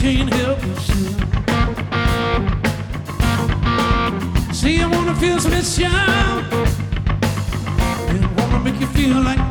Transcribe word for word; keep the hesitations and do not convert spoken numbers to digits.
can't help yourself. See, I wanna feel special and wanna make you feel like